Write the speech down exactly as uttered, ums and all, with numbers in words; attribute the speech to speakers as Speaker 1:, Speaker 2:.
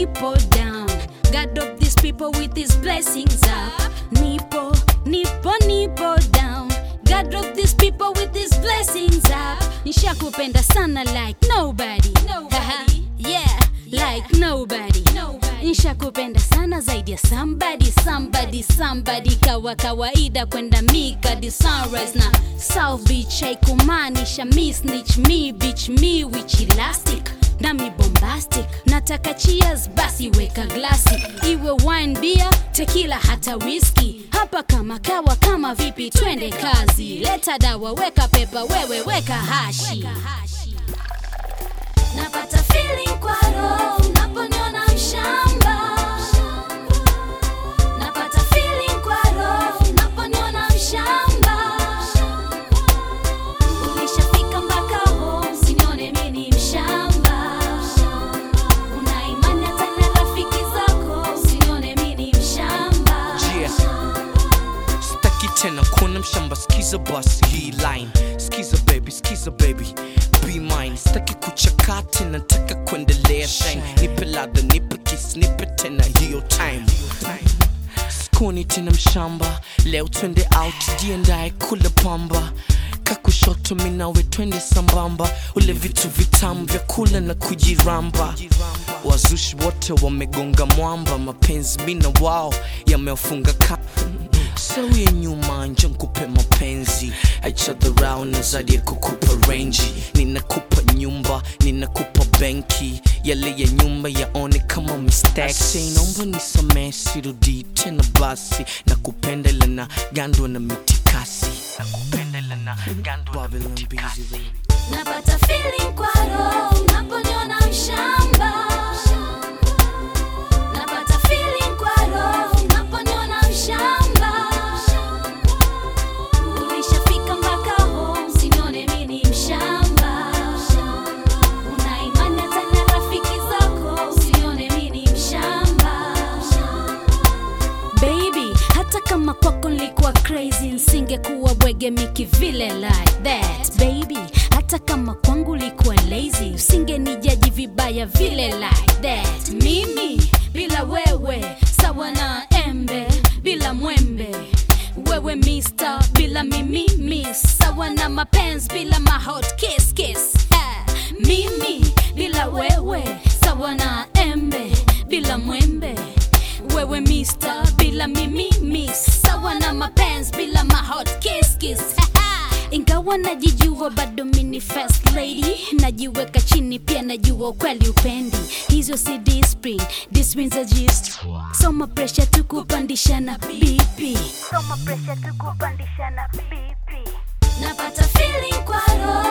Speaker 1: nipo down. God of these people with his blessings up. Nipo, nipo, nipo down. God of these people with his blessings up. Nishakupenda sana like nobody. Nobody. Yeah, like nobody. Nobody. Nishakupenda sana zaidi ya somebody, somebody, somebody. Kawa kawaida kwenda mika di sunrise na South Beach. Haikumaanisha me snitch, me bitch, me witch elastic na mi bombastic. Nataka cheers basi weka glasi. Iwe wine, beer, tequila hata whiskey. Hapa kama kawa kama vipi twende kazi. Leta dawa weka pepa wewe weka hashi. Napata feeling kwa roho unaponiona mshamba. Napata feeling kwa roho unaponiona mshamba. Ulishafika mpaka home usinione mimi ni mshamba. Una imani hata na rafiki zako usinione mimi ni mshamba.
Speaker 2: Yeah. Staki tena kuna mshamba, skiza basi hii line. Skiza baby, skiza baby, be mine. Staki kuchaka tena, nataka kuendelea shine. Nipe ladha, nipe kiss, nipe tena hiyo time. Skuni tena mshamba, leo twende out, jiandae kula pamba. Kakushoto minawe twende sambamba. Ule vitu vitamu vya kula na kujiramba. Wazushi wote wamegonga mwamba. Mapenzi mina wao yamewafunga ka Sawi ya nyuma nje nkupe mapenzi. Each other round na zaidi ya kukupa range. Ninakupa nyumba, ninakupa benki. Yale ya nyumba yaone kama mistake. Say naomba nisamehe sirudi tena basi. Nakupenda ila na gandwa na mitikasi. Nakupenda ila na gandwa na mitikasi.
Speaker 1: Napata feeling kwa roho unaponiona mshamba. Napata feeling kwa roho unaponiona mshamba. Ulishafika mpaka home usinione mimi ni mshamba. Una imani hata na rafiki zako usinione mimi ni mshamba. Baby, hata kama kwako nilikuwa crazy nisingekuwa bwege miki vile like that. Baby, hata kama kwangu likuwa lazy usingenijaji vibaya vile like that. Mimi bila wewe sawa na embe bila mwembe. Wewe mister bila mimi miss. Sawa na mapenzi bila ma hot kiss kiss. Ha. Mimi bila wewe sawa na embe bila mwembe. Wewe mister bila mimi miss. Sawa na mapenzi bila ma hot kiss kiss. Ingawa najijua bado mini first lady. Najiweka chini pia najua ukweli upendi. Hizo si discipline, this means a gist. Soma pressure tukupandisha na B P. Soma pressure tukupandisha na B P. Napata feeling kwa roho